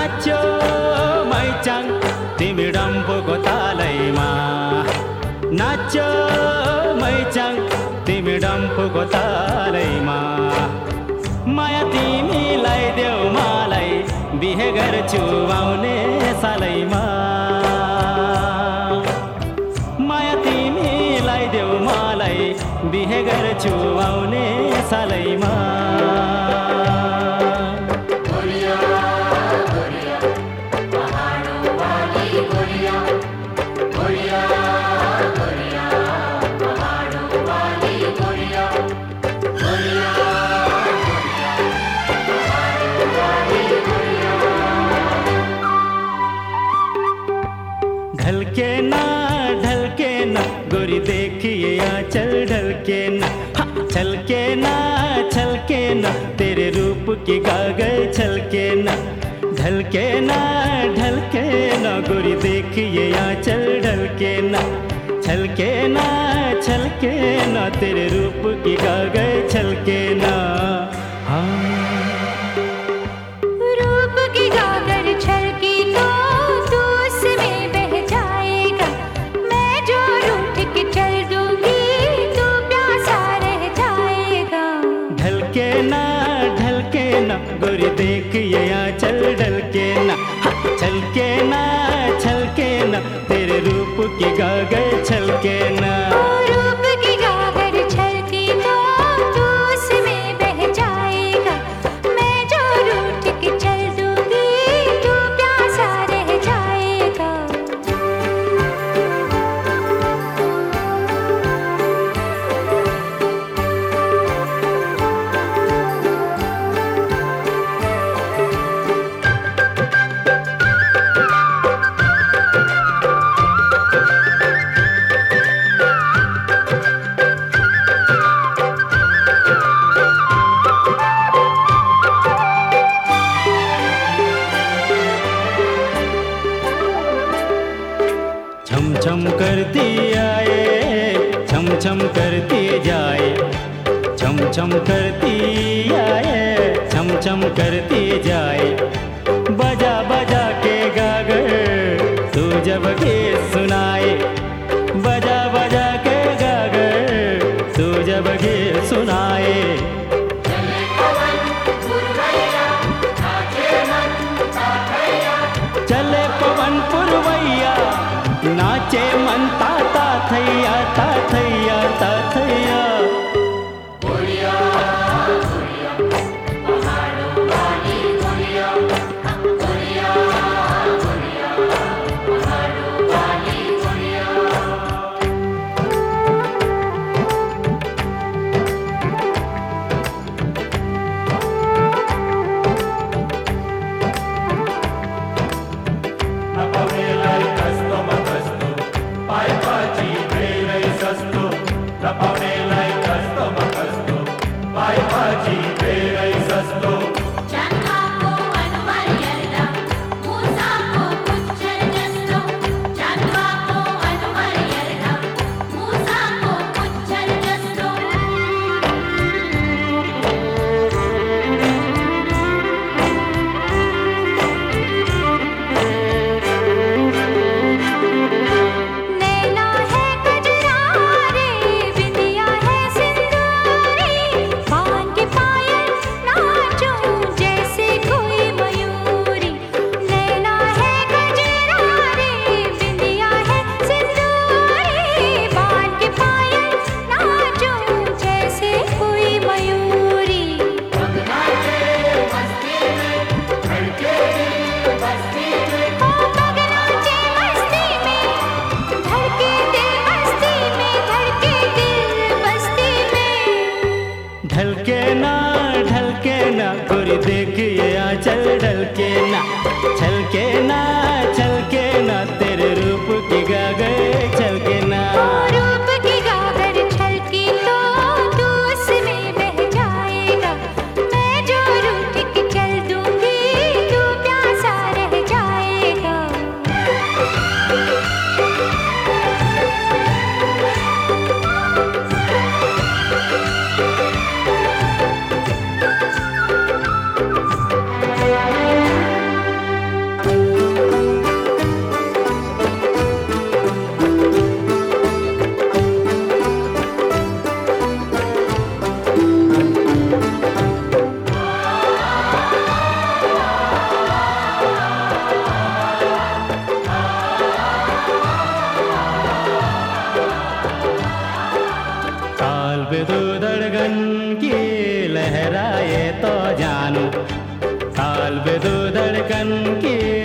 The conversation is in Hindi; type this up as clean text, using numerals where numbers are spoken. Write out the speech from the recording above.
नाच्यो मैचाङ तिमी डम्फुको तालैमा, नाच्यो मैचाङ तिमी डम्फुको तालैमा। माया तिमीलाई देऊ मलाई बिहे गर्छु आउने सालैमा, माया तिमीलाई देऊ मलाई बिहे गर्छु आउने सालैमा। ढलके ना गोरी देखिए आंचल ढलके ना, छलके ना तेरे रूप की गागर छलके ना। ढलके ना गोरी देखिए आंचल ढलके ना, छलके ना तेरे रूप की गागर छलके ना। रूप की गागर छलकी तो तू उसमें बह जाएगा, मैं जो रूठ के चल दूंगी तू प्यासा रह जाएगा। ढलके ना गोरी देखिए आंचल ढलके ना, छलके ना तेरे रूप की गागर छलके ना। रूप की गागर छलकी तो तू उसमें बह जाएगा, मैं जो रूठ के चल दूंगी तू प्यासा रह जाएगा। छम करती आए, छम करती जाए, छम करती आए, छम करती जाए। बजा बजा के गागर तू जब गीत सुनाए, बजा बजा के गागर तू जब गीत सुनाए। चले पवन पुरवैया नाचे मन ता थैया ता थैया ता थैया। ढलके ना गोरी देखिए आंचल ढलके ना, छलके ना तेरे रूप की गागर छलके ना। रूप की गागर छलकी तो तू उसमें बह जाएगा, मैं जो रूठ के चल दूंगी तू प्यासा रह जाएगा। के